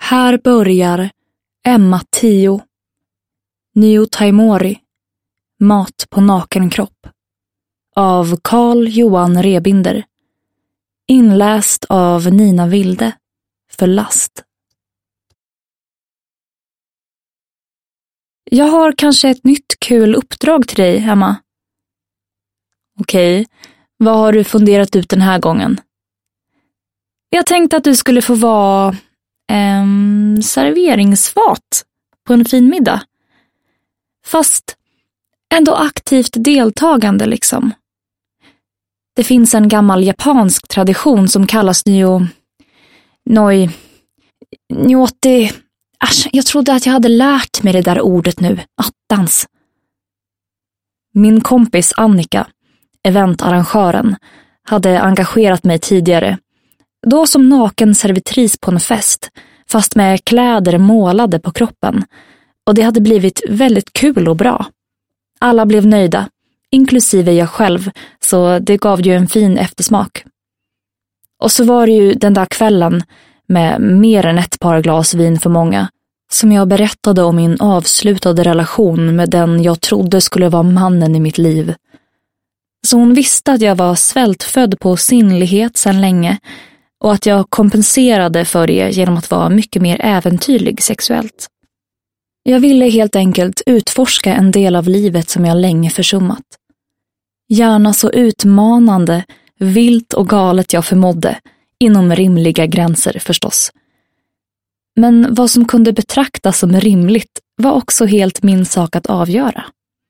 Här börjar Emma 10. Nio Taimori. Mat på naken kropp. Av Carl Johan Rebinder. Inläst av Nina Wilde. För Last. Jag har kanske ett nytt kul uppdrag till dig, Emma. Okej, vad har du funderat ut den här gången? Jag tänkte att du skulle få vara serveringsfat på en fin middag. Fast ändå aktivt deltagande liksom. Det finns en gammal japansk tradition som kallas nyoti. Jag trodde att jag hade lärt mig det där ordet nu. Attans. Min kompis Annika, eventarrangören, hade engagerat mig tidigare. Då som naken servitris på en fest, fast med kläder målade på kroppen. Och det hade blivit väldigt kul och bra. Alla blev nöjda, inklusive jag själv, så det gav ju en fin eftersmak. Och så var det ju den där kvällen med mer än ett par glas vin för många, som jag berättade om min avslutade relation med den jag trodde skulle vara mannen i mitt liv. Så hon visste att jag var svältfödd på sinnlighet sedan länge och att jag kompenserade för det genom att vara mycket mer äventyrlig sexuellt. Jag ville helt enkelt utforska en del av livet som jag länge försummat. Gärna så utmanande, vilt och galet jag förmådde, inom rimliga gränser förstås. Men vad som kunde betraktas som rimligt var också helt min sak att avgöra.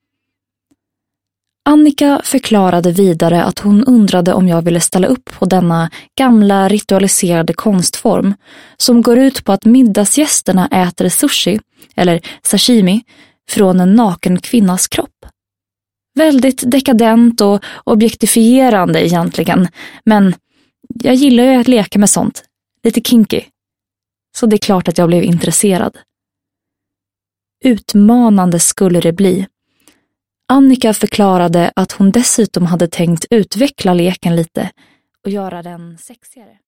Annika förklarade vidare att hon undrade om jag ville ställa upp på denna gamla ritualiserade konstform som går ut på att middagsgästerna äter sushi, eller sashimi, från en naken kvinnas kropp. Väldigt dekadent och objektifierande egentligen, men jag gillar ju att leka med sånt, lite kinky. Så det är klart att jag blev intresserad. Utmanande skulle det bli. Annika förklarade att hon dessutom hade tänkt utveckla leken lite och göra den sexigare.